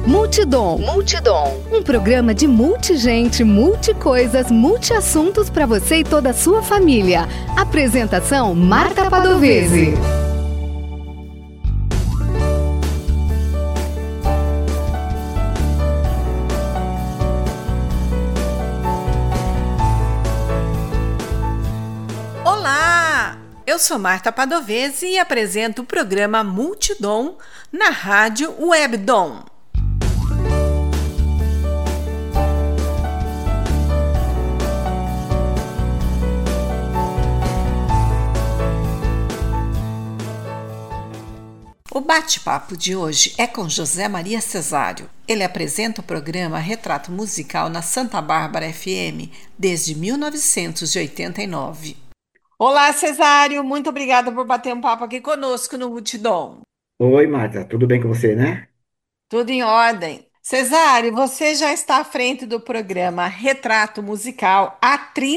Multidom. Um programa de multigente, multicoisas, multiassuntos para você e toda a sua família. Apresentação Marta Padovese. Olá! Eu sou Marta Padovese e apresento o programa Multidom na Rádio Webdom. O bate-papo de hoje é com José Maria Cesário. Ele apresenta o programa Retrato Musical na Santa Bárbara FM desde 1989. Olá, Cesário, muito obrigada por bater um papo aqui conosco no Multidom. Oi, Marta, tudo bem com você, né? Tudo em ordem. Cesário, você já está à frente do programa Retrato Musical há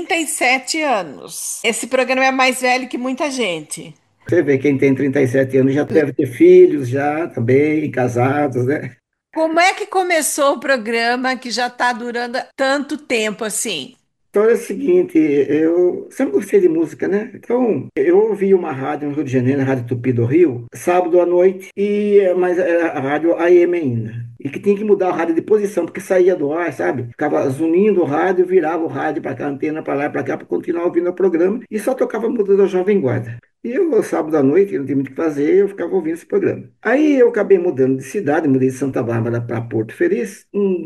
37 anos. Esse programa é mais velho que muita gente. Você vê, quem tem 37 anos já deve ter filhos, já também, casados, né? Como é que começou o programa que já está durando tanto tempo assim? Então é o seguinte, eu sempre gostei de música, né? Então, eu ouvi uma rádio no Rio de Janeiro, a Rádio Tupi do Rio, sábado à noite, mas era a rádio AM ainda. E que tinha que mudar a rádio de posição, porque saía do ar, sabe? Ficava zunindo o rádio, virava o rádio para cá, a antena para lá e para cá, para continuar ouvindo o programa, e só tocava a música da Jovem Guarda. E eu, sábado à noite, não tinha muito o que fazer, eu ficava ouvindo esse programa. Aí eu acabei mudando de cidade, mudei de Santa Bárbara para Porto Feliz.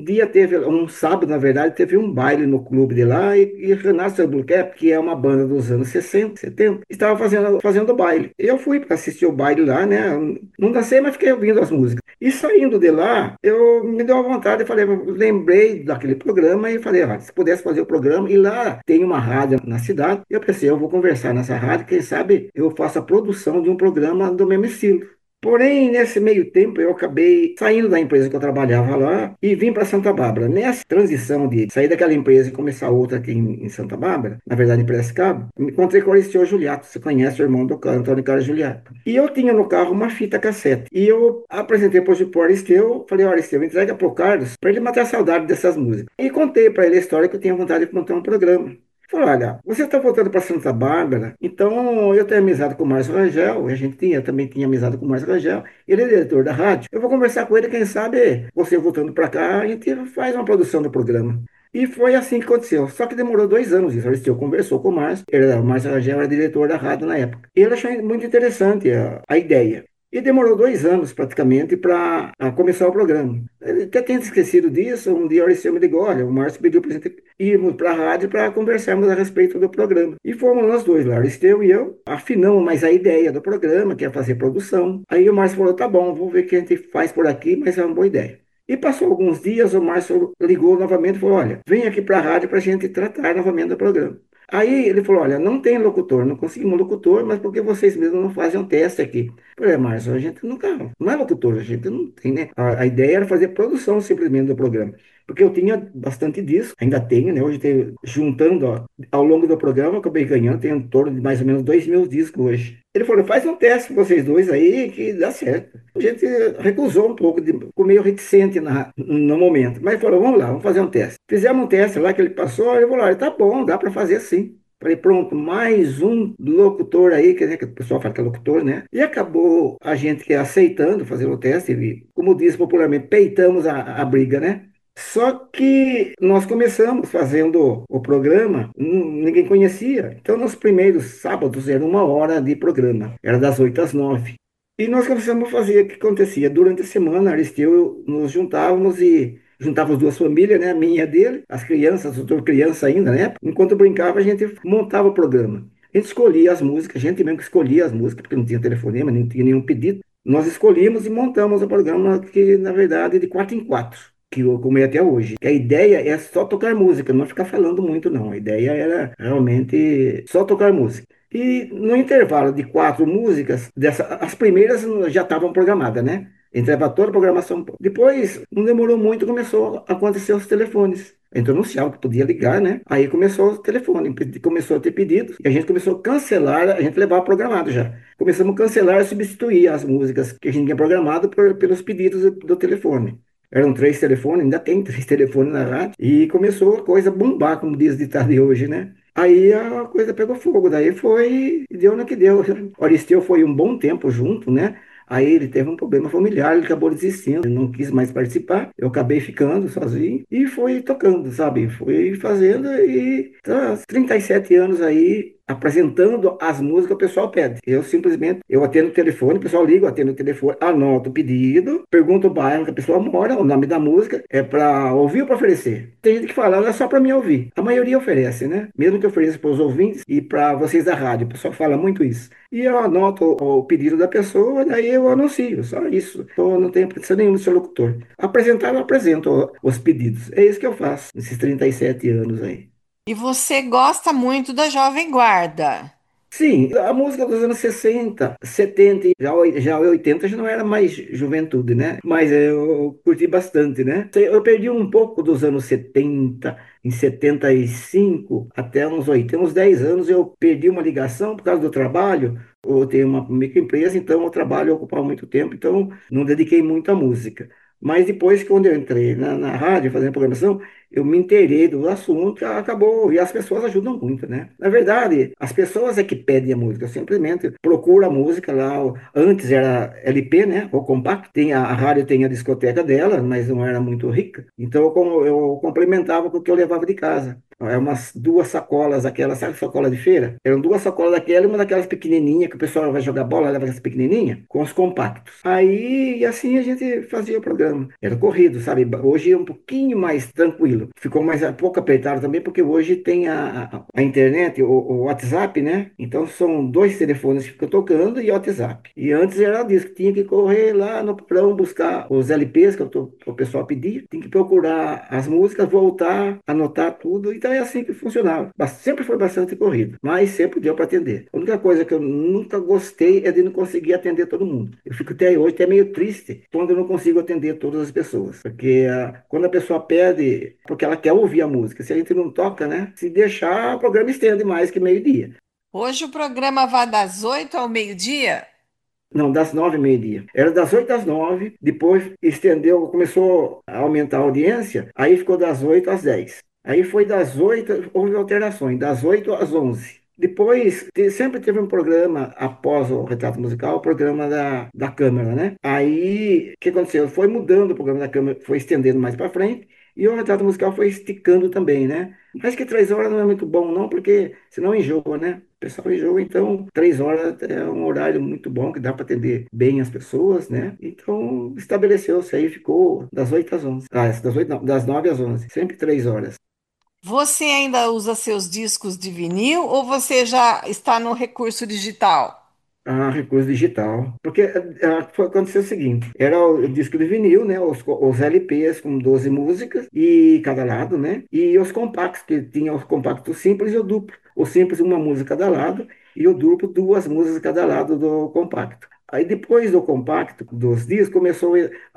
Um sábado, na verdade, teve um baile no clube de lá e Renato Blue Cap, que é uma banda dos anos 60, 70, estava fazendo baile. Eu fui para assistir o baile lá, né? Não dancei, mas fiquei ouvindo as músicas. E saindo de lá, eu me deu uma vontade, eu falei, lembrei daquele programa e falei, se pudesse fazer o programa, e lá tem uma rádio na cidade, eu pensei, eu vou conversar nessa rádio, quem sabe eu faço a produção de um programa do mesmo estilo. Porém, nesse meio tempo, eu acabei saindo da empresa que eu trabalhava lá e vim para Santa Bárbara. Nessa transição de sair daquela empresa e começar outra aqui em Santa Bárbara, na verdade em Piracicaba, me encontrei com o Aristeu Juliato. Você conhece o irmão do Antônio Carlos Juliato. E eu tinha no carro uma fita cassete. E eu apresentei para o Aristeu, falei, Aristeu, entrega para o Carlos para ele matar a saudade dessas músicas. E contei para ele a história que eu tinha vontade de montar um programa. Falou, olha, você está voltando para Santa Bárbara, então eu tenho amizade com o Márcio Rangel, também tinha amizade com o Márcio Rangel, ele é diretor da rádio, eu vou conversar com ele, quem sabe você voltando para cá, a gente faz uma produção do programa. E foi assim que aconteceu, só que demorou 2 anos isso, o Aristeu conversou com o Márcio, o Márcio Rangel era diretor da rádio na época, e ele achou muito interessante a ideia. E demorou 2 anos praticamente para começar o programa. Ele até tinha esquecido disso. Um dia o Aristeu me ligou: olha, o Márcio pediu para a gente irmos para a rádio para conversarmos a respeito do programa. E fomos nós dois lá, Aristeu e eu, afinamos mais a ideia do programa, que é fazer produção. Aí o Márcio falou: tá bom, vou ver o que a gente faz por aqui, mas é uma boa ideia. E passou alguns dias, o Márcio ligou novamente e falou: olha, vem aqui para a rádio para a gente tratar novamente do programa. Aí ele falou: olha, não tem locutor, não conseguimos locutor, mas por que vocês mesmos não fazem um teste aqui? Eu falei, Márcio, a gente nunca, não é locutor, a gente não tem, né? A ideia era fazer produção simplesmente do programa. Porque eu tinha bastante disco, ainda tenho, né? Hoje tenho, juntando, ó, ao longo do programa, eu acabei ganhando, tenho em torno de mais ou menos 2.000 discos hoje. Ele falou: faz um teste com vocês dois aí que dá certo. A gente recusou um pouco, ficou meio reticente no momento, mas falou: vamos lá, vamos fazer um teste. Fizemos um teste lá que ele passou, ele falou: olha, tá bom, dá para fazer assim. Falei, pronto, mais um locutor aí, quer dizer, que o pessoal fala que é locutor, né? E acabou a gente aceitando fazer o teste, e, como diz popularmente, peitamos a briga, né? Só que nós começamos fazendo o programa, ninguém conhecia. Então, nos primeiros sábados era 1 hora de programa, era das 8 às 9. E nós começamos a fazer o que acontecia. Durante a semana, Aristeu, nos juntávamos e juntava as duas famílias, né? A minha e a dele, as crianças, eu tô criança ainda, né? Enquanto brincava, a gente montava o programa. A gente escolhia as músicas, a gente mesmo que escolhia as músicas, porque não tinha telefonema, nem tinha nenhum pedido. Nós escolhíamos e montamos o programa que, na verdade, é de 4 em 4, que eu comi até hoje. Que a ideia é só tocar música, não ficar falando muito, não. A ideia era realmente só tocar música. E no intervalo de 4 músicas, as primeiras já estavam programadas, né? Entrava toda a programação. Depois, não demorou muito, começou a acontecer os telefones. Então anunciava que podia ligar, né? Aí começou o telefone, começou a ter pedidos, e a gente começou a cancelar, a gente levava programado já. Começamos a cancelar e substituir as músicas que a gente tinha programado pelos pedidos do telefone. Eram três telefones, ainda tem três telefones na rádio. E começou a coisa a bombar, como diz o ditado de hoje, né? Aí a coisa pegou fogo, daí foi, deu no que deu. O Aristeu foi um bom tempo junto, né? Aí ele teve um problema familiar, ele acabou desistindo, ele não quis mais participar. Eu acabei ficando sozinho e fui tocando, sabe? Fui fazendo e tá, 37 anos aí apresentando as músicas, o pessoal pede. Eu atendo o telefone, o pessoal liga, eu atendo o telefone, anoto o pedido, pergunto o bairro que a pessoa mora, o nome da música, é para ouvir ou para oferecer. Tem gente que fala, é só para mim ouvir. A maioria oferece, né? Mesmo que ofereça para os ouvintes e para vocês da rádio, o pessoal fala muito isso. E eu anoto o pedido da pessoa, daí eu anuncio, só isso. Então, não tenho pretensão nenhuma de ser locutor. Apresentar, eu apresento os pedidos. É isso que eu faço, nesses 37 anos aí. E você gosta muito da Jovem Guarda. Sim, a música dos anos 60, 70, já 80 já não era mais juventude, né? Mas eu curti bastante, né? Eu perdi um pouco dos anos 70, em 75 até uns 80, uns 10 anos eu perdi uma ligação por causa do trabalho. Eu tenho uma microempresa, então o trabalho ocupava muito tempo, então não dediquei muito à música. Mas depois, quando eu entrei na rádio, fazendo programação, eu me inteirei do assunto, acabou, e as pessoas ajudam muito, né? Na verdade, as pessoas é que pedem a música, simplesmente procura a música lá, antes era LP, né? Ou compacto, tem a rádio tem a discoteca dela, mas não era muito rica, então eu complementava com o que eu levava de casa. É umas duas sacolas, aquelas, sabe, sacola de feira? Eram duas sacolas daquela e uma daquelas pequenininhas que o pessoal vai jogar bola, leva essa pequenininha, com os compactos. Aí, e assim a gente fazia o programa. Era corrido, sabe? Hoje é um pouquinho mais tranquilo. Ficou mais um pouco apertado também, porque hoje tem a internet, o WhatsApp, né? Então são dois telefones que ficam tocando e o WhatsApp. E antes era disso, que tinha que correr lá no porão buscar os LPs que o pessoal pedia, tinha que procurar as músicas, voltar, anotar tudo. Então é assim que funcionava. Sempre foi bastante corrido, mas sempre deu para atender. A única coisa que eu nunca gostei é de não conseguir atender todo mundo. Eu fico até hoje até meio triste quando eu não consigo atender todas as pessoas, porque quando a pessoa pede, porque ela quer ouvir a música, se a gente não toca, né? Se deixar, o programa estende mais que meio-dia. Hoje o programa vai das 8 ao meio-dia? Não, das 9 meio-dia. Era das 8 às 9, depois estendeu, começou a aumentar a audiência, aí ficou das 8 às 10. Aí foi das 8, houve alterações, das 8 às 11. Depois, sempre teve um programa, após o Retrato Musical, o programa da Câmara, né? Aí, o que aconteceu? Foi mudando o programa da Câmara, foi estendendo mais para frente, e o Retrato Musical foi esticando também, né? Mas que 3 horas não é muito bom, não, porque senão enjoa, né? O pessoal enjoa, então 3 horas é um horário muito bom, que dá para atender bem as pessoas, né? Então, estabeleceu-se aí, ficou das 8 às 11. Ah, das 8 não, das 9 às 11, sempre 3 horas. Você ainda usa seus discos de vinil ou você já está no recurso digital? Recurso digital. Porque aconteceu o seguinte: era o disco de vinil, né? Os LPs com 12 músicas e cada lado, né? E os compactos, que tinha os compactos simples e o duplo. O simples, uma música cada lado, e o duplo, duas músicas cada lado do compacto. Aí depois do compacto, dos discos, começou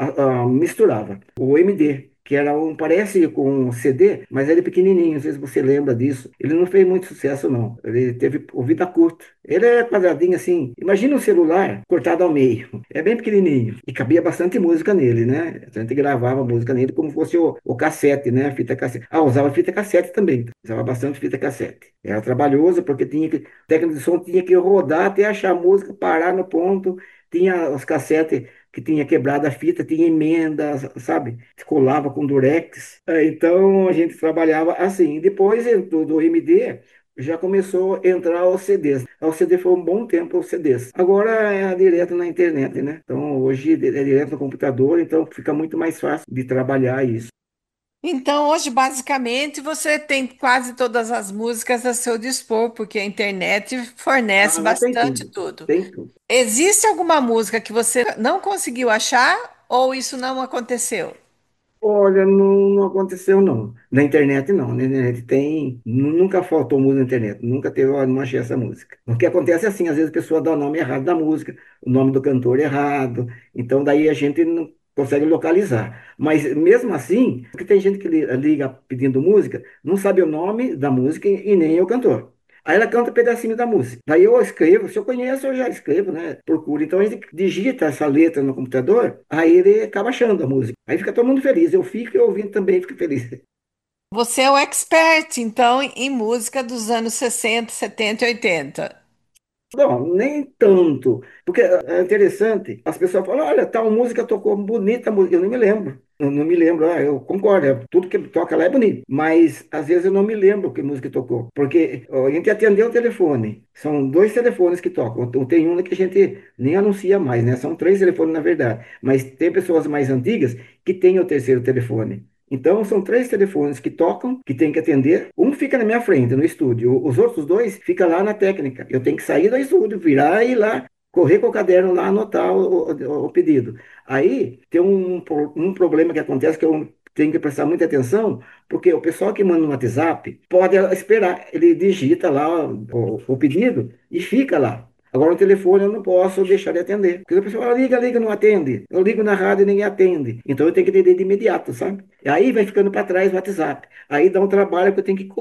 misturava o MD. Que era parece com um CD, mas ele é pequenininho, não sei se você lembra disso. Ele não fez muito sucesso, não. Ele teve vida curta. Ele é quadradinho assim. Imagina um celular cortado ao meio. É bem pequenininho. E cabia bastante música nele, né? A gente gravava música nele como fosse o cassete, né? A fita cassete. Usava fita cassete também. Usava bastante fita cassete. Era trabalhoso porque o técnico de som tinha que rodar até achar a música, parar no ponto. Tinha os cassetes que tinha quebrado a fita, tinha emenda, sabe? Colava com durex. Então a gente trabalhava assim. Depois do MD já começou a entrar os CDs. O CD foi um bom tempo os CDs. Agora é direto na internet, né? Então hoje é direto no computador, então fica muito mais fácil de trabalhar isso. Então, hoje, basicamente, você tem quase todas as músicas a seu dispor, porque a internet fornece Tem bastante tudo. tudo. Tem tudo. Existe alguma música que você não conseguiu achar ou isso não aconteceu? Olha, não aconteceu não. Na internet não. Na internet tem. Nunca faltou música na internet. Nunca teve, ó, não achei essa música. O que acontece é assim, às vezes a pessoa dá o nome errado da música, o nome do cantor errado. Então daí a gente não consegue localizar. Mas mesmo assim, porque tem gente que liga pedindo música, não sabe o nome da música e nem o cantor. Aí ela canta um pedacinho da música. Daí eu escrevo, se eu conheço, eu já escrevo, né? Procuro. Então a gente digita essa letra no computador, aí ele acaba achando a música. Aí fica todo mundo feliz. Eu fico e ouvindo também fico feliz. Você é o expert, então, em música dos anos 60, 70 e 80. Não, nem tanto. Porque é interessante, as pessoas falam, olha, tal música tocou bonita, música. Eu não me lembro. Eu não me lembro, eu concordo, tudo que toca lá é bonito. Mas às vezes eu não me lembro que música tocou. Porque ó, a gente atendeu o telefone. São dois telefones que tocam. Então, tem um que a gente nem anuncia mais, né? São três telefones, na verdade. Mas tem pessoas mais antigas que têm o terceiro telefone. Então, são três telefones que tocam, que tem que atender. Um fica na minha frente, no estúdio. Os outros dois ficam lá na técnica. Eu tenho que sair do estúdio, virar e ir lá, correr com o caderno lá, anotar o pedido. Aí, tem um problema que acontece que eu tenho que prestar muita atenção, porque o pessoal que manda no WhatsApp pode esperar. Ele digita lá o pedido e fica lá. Agora, no telefone eu não posso deixar de atender. Porque a pessoa fala, liga, liga, não atende. Eu ligo na rádio e ninguém atende. Então eu tenho que atender de imediato, sabe? E aí vai ficando para trás o WhatsApp. Aí dá um trabalho que eu tenho que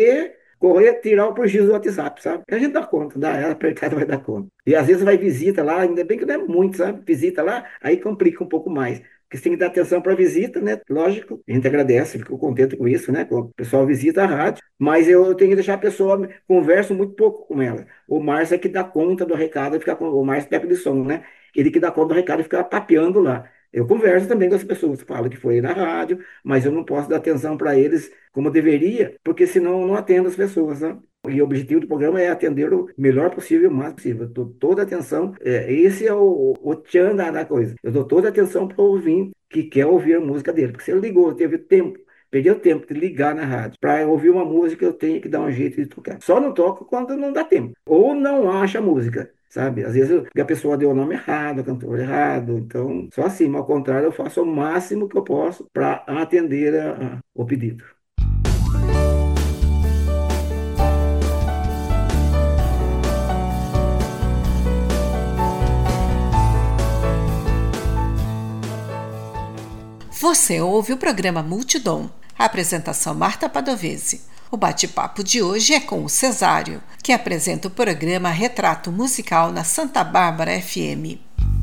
correr, tirar o prejuízo do WhatsApp, sabe? A gente dá conta, dá, ela apertada vai dar conta. E às vezes vai visita lá, ainda bem que não é muito, sabe? Visita lá, aí complica um pouco mais. Porque você tem que dar atenção para a visita, né? Lógico, a gente agradece, ficou contente com isso, né? O pessoal visita a rádio, mas eu tenho que deixar a pessoa, converso muito pouco com ela. O Márcio é que dá conta do recado, o Márcio técnico de som, né? Ele que dá conta do recado e fica papeando lá. Eu converso também com as pessoas, falo que foi na rádio, mas eu não posso dar atenção para eles como eu deveria, porque senão eu não atendo as pessoas, né? E o objetivo do programa é atender o melhor possível, o mais possível. Eu dou toda a atenção, esse é o tchan da coisa. Eu dou toda a atenção para o ouvinte que quer ouvir a música dele, porque se ele ligou, teve tempo, perdeu tempo de ligar na rádio para ouvir uma música, eu tenho que dar um jeito de tocar. Só não toco quando não dá tempo, ou não acha a música. Sabe? Às vezes a pessoa deu o nome errado, o cantor errado. Então, só assim, mas ao contrário, eu faço o máximo que eu posso para atender o pedido. Você ouve o programa Multidom. A apresentação Marta Padovese. O bate-papo de hoje é com o Cesário, que apresenta o programa Retrato Musical na Santa Bárbara FM.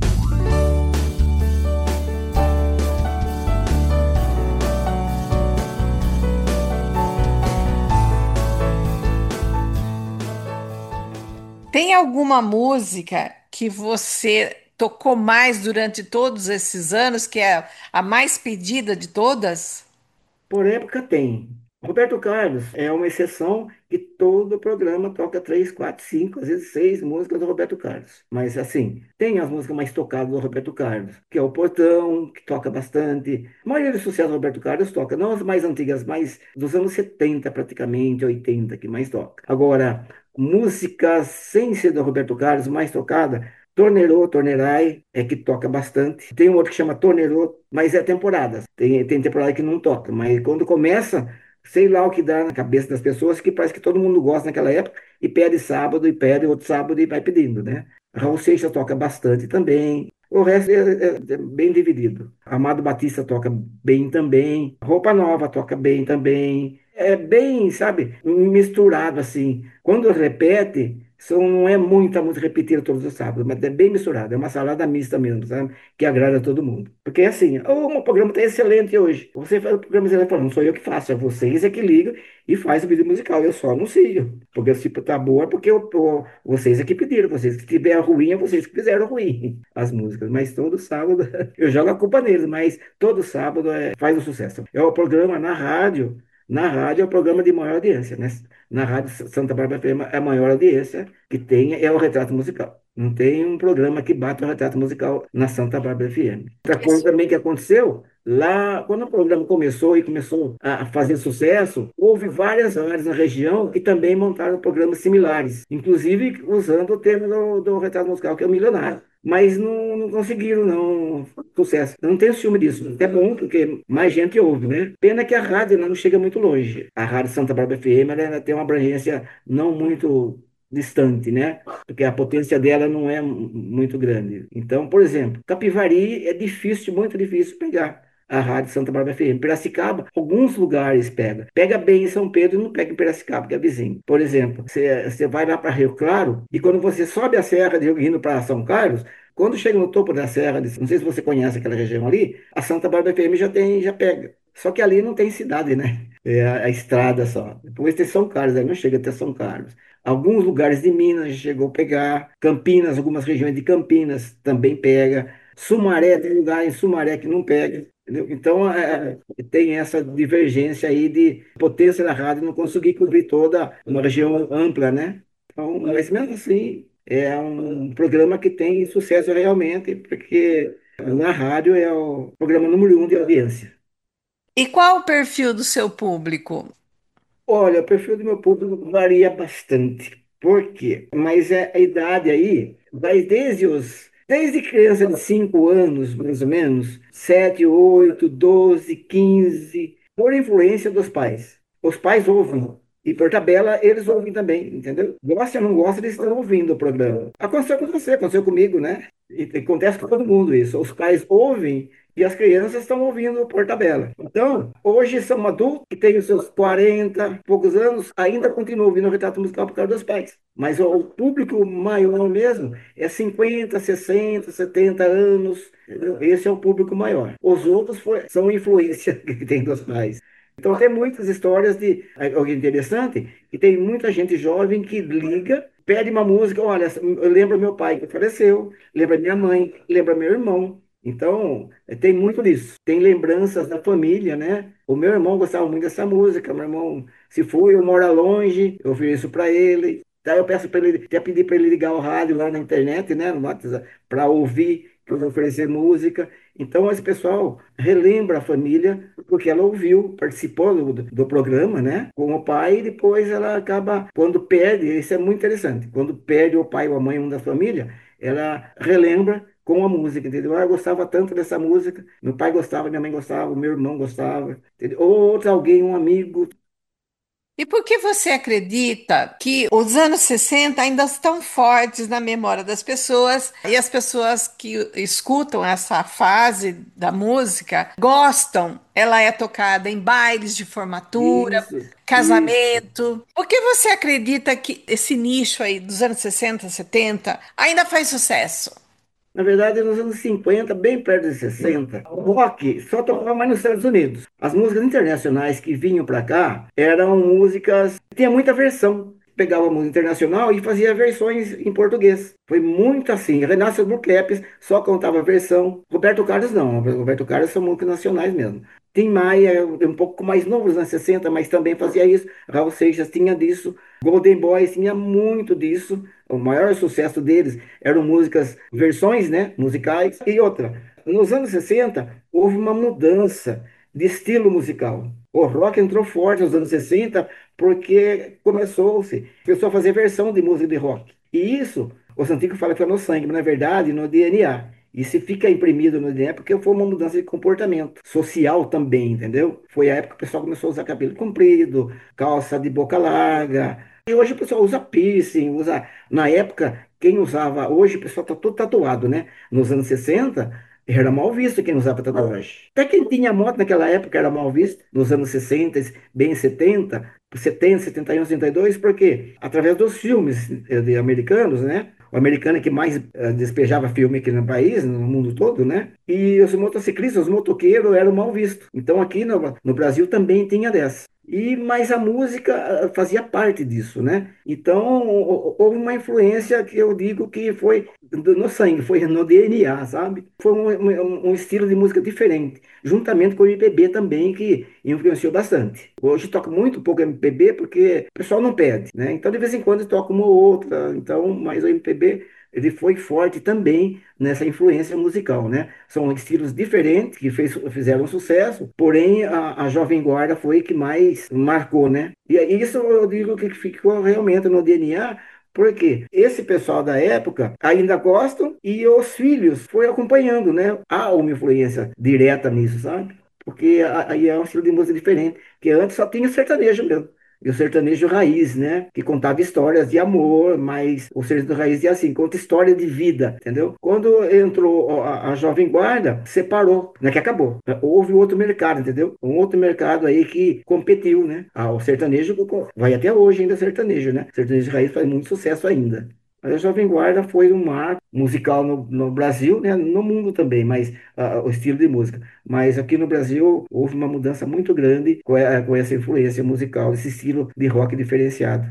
Tem alguma música que você tocou mais durante todos esses anos, que é a mais pedida de todas? Por época tem. Roberto Carlos é uma exceção que todo programa toca três, quatro, cinco, às vezes seis músicas do Roberto Carlos. Mas assim, tem as músicas mais tocadas do Roberto Carlos, que é o Portão, que toca bastante. A maioria dos sucessos do Roberto Carlos toca, não as mais antigas, mas dos anos 70 praticamente, 80 que mais toca. Agora, músicas sem ser do Roberto Carlos, mais tocada, Tornerô, Tornerai, é que toca bastante. Tem um outro que chama Tornerô, mas é temporadas. Tem temporada que não toca, mas quando começa, sei lá o que dá na cabeça das pessoas, que parece que todo mundo gosta naquela época, e pede sábado, e pede outro sábado, e vai pedindo, né? Raul Seixas toca bastante também. O resto é bem dividido. Amado Batista toca bem também. Roupa Nova toca bem também. É bem, sabe, misturado assim. Quando repete, não é muita música repetida todos os sábados, mas é bem misturado. É uma salada mista mesmo, sabe? Que agrada a todo mundo. Porque é assim, o programa está excelente hoje. Você faz o programa excelente, não sou eu que faço, é vocês é que ligam e faz o vídeo musical. Eu só anuncio. Porque se tá boa, é porque vocês é que pediram. Vocês que tiver ruim, é vocês que fizeram ruim as músicas. Mas todo sábado eu jogo a culpa neles, mas todo sábado faz o sucesso. É o programa na rádio. Na rádio é o programa de maior audiência, né? Na Rádio Santa Bárbara FM, a maior audiência que tem é o Retrato Musical. Não tem um programa que bata o Retrato Musical na Santa Bárbara FM. Outra coisa também que aconteceu, lá, quando o programa começou e começou a fazer sucesso, houve várias rádios na região que também montaram programas similares, inclusive usando o termo do Retrato Musical, que é o milionário. Mas não conseguiram, não, sucesso. Eu não tenho ciúme disso. É bom, porque mais gente ouve, né? Pena que a rádio ela não chega muito longe. A Rádio Santa Bárbara FM ela tem uma abrangência não muito distante, né? Porque a potência dela não é muito grande. Então, por exemplo, Capivari é difícil, muito difícil pegar. a Rádio Santa Bárbara FM. Piracicaba, alguns lugares pega. Pega bem em São Pedro e não pega em Piracicaba, que é vizinho. Por exemplo, você vai lá para Rio Claro e quando você sobe a serra de indo para São Carlos, quando chega no topo da serra, não sei se você conhece aquela região ali, a Santa Bárbara FM já pega. Só que ali não tem cidade, né? É a estrada só. Depois tem São Carlos, aí não chega até São Carlos. Alguns lugares de Minas chegou a pegar. Campinas, algumas regiões de Campinas também pega. Sumaré, tem lugar em Sumaré que não pega. Entendeu? Então, tem essa divergência aí de potência da rádio não conseguir cobrir toda uma região ampla, né? Então, mas mesmo assim, é um programa que tem sucesso realmente, porque na rádio é o programa número 1 de audiência. E qual o perfil do seu público? Olha, o perfil do meu público varia bastante. Por quê? Mas a idade aí vai desde criança de 5 anos, mais ou menos, 7, 8, 12, 15, por influência dos pais. Os pais ouvem. E por tabela, eles ouvem também, entendeu? Gosta ou não gosta, eles estão ouvindo o programa. Aconteceu com você, aconteceu comigo, né? E acontece com todo mundo isso. Os pais ouvem e as crianças estão ouvindo por tabela. Então, hoje são adultos que têm os seus 40 poucos anos, ainda continuam ouvindo o retrato musical por causa dos pais. Mas o público maior mesmo é 50, 60, 70 anos. Entendeu? Esse é o público maior. Os outros são influência que tem dos pais. Então, tem muitas histórias de algo interessante, que tem muita gente jovem que liga, pede uma música, olha, eu lembro meu pai que faleceu, lembra minha mãe, lembra meu irmão. Então, tem muito disso. Tem lembranças da família, né? O meu irmão gostava muito dessa música. Meu irmão, se foi, eu moro longe, eu ofereço para ele. Daí eu peço para ele, até pedir para ele ligar o rádio lá na internet, né? No WhatsApp, para ouvir, que eu vou oferecer música. Então, esse pessoal relembra a família, porque ela ouviu, participou do programa, né? Com o pai, e depois ela acaba, quando perde, isso é muito interessante, quando perde o pai ou a mãe, um da família, ela relembra com a música, entendeu? Ah, eu gostava tanto dessa música, meu pai gostava, minha mãe gostava, meu irmão gostava, entendeu? Ou outro alguém, um amigo. E por que você acredita que os anos 60 ainda estão fortes na memória das pessoas e as pessoas que escutam essa fase da música gostam? Ela é tocada em bailes de formatura, Isso. casamento. Por que você acredita que esse nicho aí dos anos 60, 70 ainda faz sucesso? Na verdade, nos anos 50, bem perto de 60, o rock só tocava mais nos Estados Unidos. As músicas internacionais que vinham para cá eram músicas, tinha muita versão. Pegava a música internacional e fazia versões em português. Foi muito assim. Renato Burkepes só contava versão. Roberto Carlos não. Roberto Carlos são músicas nacionais mesmo. Tim Maia, um pouco mais novo, nos anos 60, mas também fazia isso. Raul Seixas tinha disso. Golden Boys tinha muito disso. O maior sucesso deles eram músicas, versões, né, musicais. E outra, nos anos 60, houve uma mudança de estilo musical. O rock entrou forte nos anos 60 porque começou a fazer versão de música de rock. E isso, os antigos falam que é no sangue, mas na verdade no DNA. E se fica imprimido no DNA porque foi uma mudança de comportamento social também, entendeu? Foi a época que o pessoal começou a usar cabelo comprido, calça de boca larga. E hoje o pessoal usa piercing, usa. Na época, quem usava. Hoje o pessoal tá todo tatuado, né? Nos anos 60 era mal visto quem usava tatuagem. Até quem tinha moto naquela época era mal visto, nos anos 60, bem 70, 71, 72, porque através dos filmes de americanos, né? O americano é que mais despejava filme aqui no país, no mundo todo, né? E os motociclistas, os motoqueiros eram mal vistos. Então aqui no Brasil também tinha dessa. Mas a música fazia parte disso, né? Então houve uma influência que eu digo que foi no sangue, foi no DNA, sabe? Foi um estilo de música diferente, juntamente com o MPB também, que influenciou bastante. Hoje toca muito pouco MPB porque o pessoal não pede, né? Então de vez em quando toca uma ou outra, então, mas o MPB ele foi forte também nessa influência musical, né? São estilos diferentes que fizeram sucesso, porém a Jovem Guarda foi que mais marcou, né? E isso eu digo que ficou realmente no DNA, porque esse pessoal da época ainda gostam e os filhos foi acompanhando, né? Há uma influência direta nisso, sabe? Porque aí é um estilo de música diferente, que antes só tinha sertanejo mesmo. e o sertanejo raiz, né? Que contava histórias de amor, mas o sertanejo raiz é assim, conta história de vida, entendeu? Quando entrou a Jovem Guarda, separou, não é que acabou. Houve outro mercado, entendeu? Um outro mercado aí que competiu, né? O sertanejo vai até hoje ainda sertanejo, né? Sertanejo raiz faz muito sucesso ainda. Mas a Jovem Guarda foi um marco musical no Brasil, né? No mundo também, mas o estilo de música. Mas aqui no Brasil houve uma mudança muito grande com essa influência musical, esse estilo de rock diferenciado.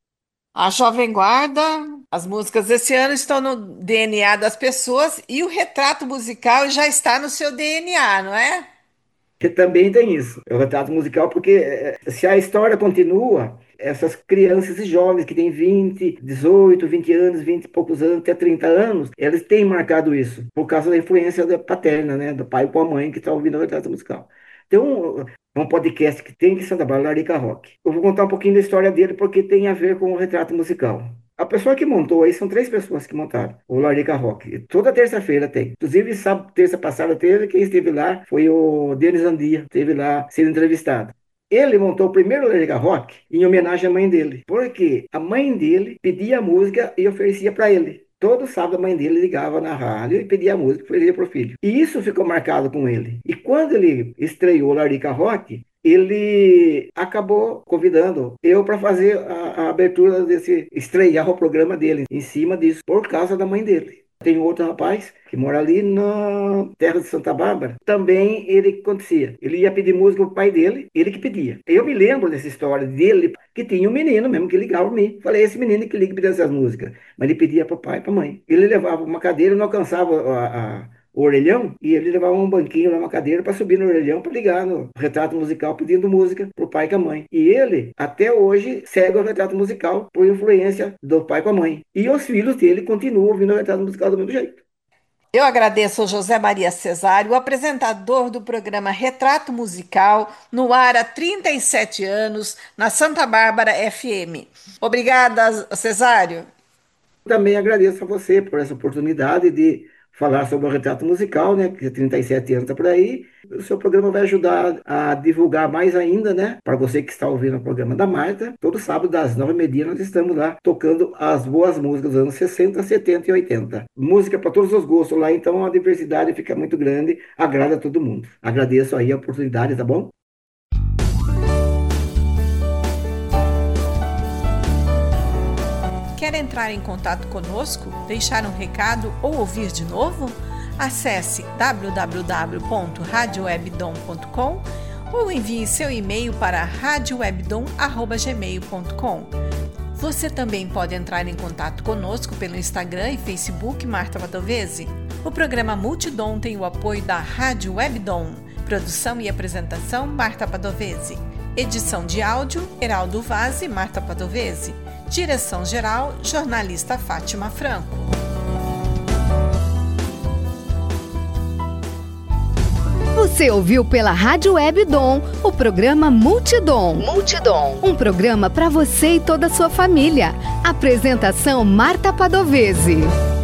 A Jovem Guarda, as músicas desse ano estão no DNA das pessoas e o retrato musical já está no seu DNA, não é? Que também tem isso. É o retrato musical, porque se a história continua, essas crianças e jovens que têm 20, 18, 20 anos, 20 e poucos anos, até 30 anos, eles têm marcado isso, por causa da influência da paterna, né? Do pai com a mãe que está ouvindo o retrato musical. Tem um podcast que tem que Santa Bárbara, Larica Rock. Eu vou contar um pouquinho da história dele, porque tem a ver com o retrato musical. A pessoa que montou aí, são 3 pessoas que montaram o Larica Rock. Toda terça-feira tem. Inclusive, sábado, terça passada teve, quem esteve lá foi o Denis Andia, esteve lá sendo entrevistado. Ele montou o primeiro Larica Rock em homenagem à mãe dele, porque a mãe dele pedia a música e oferecia para ele. Todo sábado a mãe dele ligava na rádio e pedia a música, oferecia para o filho. E isso ficou marcado com ele. E quando ele estreou o Larica Rock, ele acabou convidando eu para fazer a abertura estrear o programa dele, em cima disso, por causa da mãe dele. Tem outro rapaz que mora ali na terra de Santa Bárbara. Também ele acontecia. Ele ia pedir música pro pai dele, ele que pedia. Eu me lembro dessa história dele, que tinha um menino mesmo que ligava para mim. Falei, esse menino que liga pedindo essas músicas. Mas ele pedia pro pai e pra mãe. Ele levava uma cadeira, não alcançava o orelhão, e ele levava um banquinho, uma cadeira para subir no orelhão para ligar no retrato musical pedindo música pro pai e com a mãe. E ele até hoje segue o retrato musical por influência do pai com a mãe. E os filhos dele continuam ouvindo o retrato musical do mesmo jeito. Eu agradeço ao José Maria Cesário, o apresentador do programa Retrato Musical, no ar há 37 anos, na Santa Bárbara FM. Obrigada, Cesário. Também agradeço a você por essa oportunidade de falar sobre o retrato musical, né? Que 37 anos está por aí. O seu programa vai ajudar a divulgar mais ainda, né? Para você que está ouvindo o programa da Marta, todo sábado às 9h30 nós estamos lá tocando as boas músicas dos anos 60, 70 e 80. Música para todos os gostos lá, então a diversidade fica muito grande, agrada a todo mundo. Agradeço aí a oportunidade, tá bom? Quer entrar em contato conosco, deixar um recado ou ouvir de novo? Acesse www.radiowebdom.com ou envie seu e-mail para radiowebdom@gmail.com. Você também pode entrar em contato conosco pelo Instagram e Facebook Marta Padovese. O programa Multidom tem o apoio da Rádio Webdom. Produção e apresentação Marta Padovese. Edição de áudio Heraldo Vaz e Marta Padovese. Direção-geral, jornalista Fátima Franco. Você ouviu pela Rádio Web Dom o programa Multidom. Um programa para você e toda a sua família. Apresentação Marta Padovese.